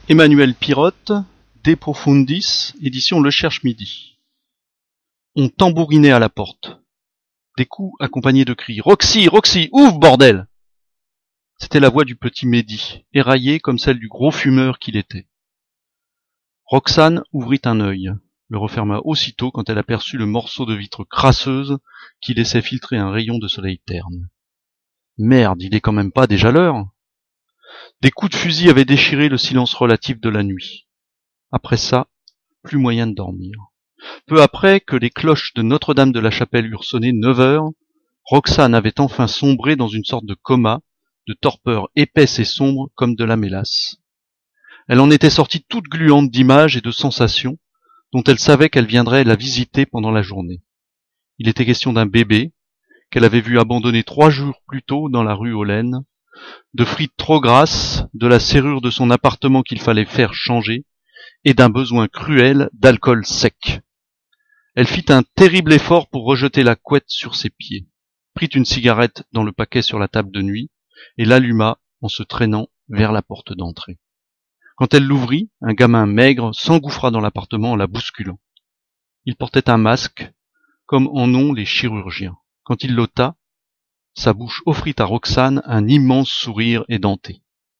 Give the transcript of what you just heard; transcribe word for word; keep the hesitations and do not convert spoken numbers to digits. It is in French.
Emmanuel Pirotte, De Profundis, édition Le Cherche-Midi. On tambourinait à la porte. Des coups accompagnés de cris « Roxy, Roxy, ouvre, bordel !» C'était la voix du petit Mehdi, éraillée comme celle du gros fumeur qu'il était. Roxane ouvrit un œil, le referma aussitôt quand elle aperçut le morceau de vitre crasseuse qui laissait filtrer un rayon de soleil terne. Merde, il est quand même pas déjà l'heure. Des coups de fusil avaient déchiré le silence relatif de la nuit. Après ça, plus moyen de dormir. Peu après que les cloches de Notre-Dame de la Chapelle eurent sonné neuf heures, Roxane avait enfin sombré dans une sorte de coma, de torpeur épaisse et sombre comme de la mélasse. Elle en était sortie toute gluante d'images et de sensations dont elle savait qu'elle viendrait la visiter pendant la journée. Il était question d'un bébé qu'elle avait vu abandonné trois jours plus tôt dans la rue Hollen, de frites trop grasses, de la serrure de son appartement qu'il fallait faire changer, et d'un besoin cruel d'alcool sec. Elle fit un terrible effort pour rejeter la couette sur ses pieds, prit une cigarette dans le paquet sur la table de nuit, et l'alluma en se traînant vers la porte d'entrée. Quand elle l'ouvrit, un gamin maigre s'engouffra dans l'appartement en la bousculant. Il portait un masque, comme en ont les chirurgiens. Quand il l'ôta, sa bouche offrit à Roxane un immense sourire édenté.